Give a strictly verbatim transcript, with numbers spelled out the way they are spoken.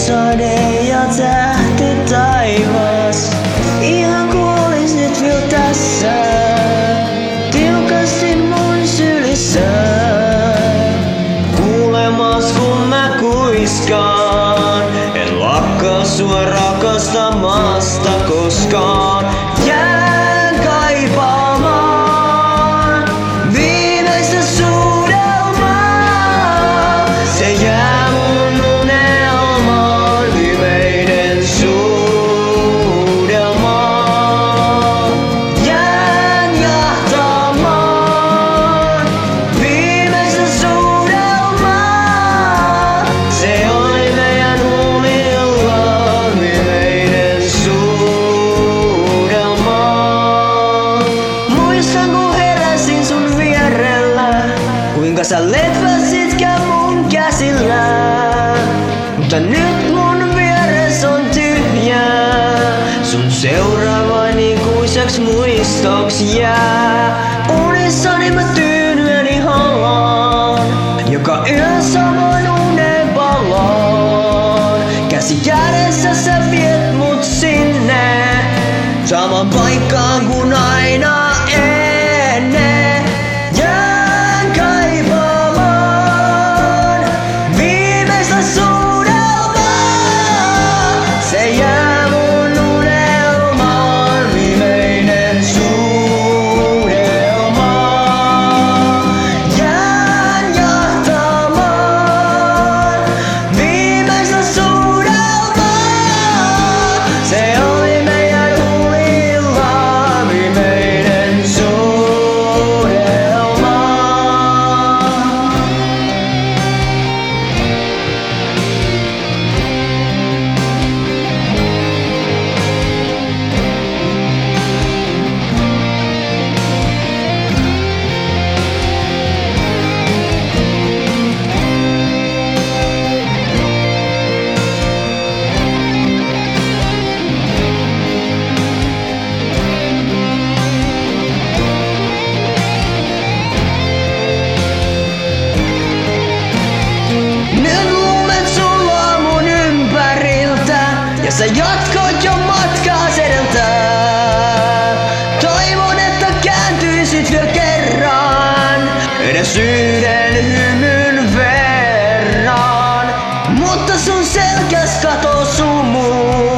sade ja tähti taivas. Ihan kuolisit vielä tässä, tiukasti mun sylissä. Kuulemas kun mä kuiskaan, en lakkaa sua rakastamasta koskaan. Jään kaipaamaan viimeistä suudelmaa. Se jää mun unelmaan, viimeinen suudelma. Jään jahtamaan viimeistä suudelmaa. Se oli meidän unillaan, viimeinen suudelma. Muistan kun heräsin sun vierellä, kuinka sä lepäsitkään mun käsillä. Mutta nyt mun vieres on tyhjää, sun seuraava ikuiseksi muistoks jää. Unissani mä tyynyäni halaan, joka yö saman unen palaan. Käsi kädessä sä viet mut sinne, samaan paikkaan kuin aina ennen. Jään kaipaamaan viimeistä suudelmaa. Se jää mun unelmaan, viimeinen suudelma. Jään jahtamaan viimeistä suudelmaa. Se oli meidän unillaan, viimeinen suudelma. Nyt lumet sulaa mun ympäriltä ja sä jatkoit jo matkaa edeltä. Toivon, että kääntyisit vielä kerran, edes yhden hymyn verran. Mutta sun selkäs kato sumu.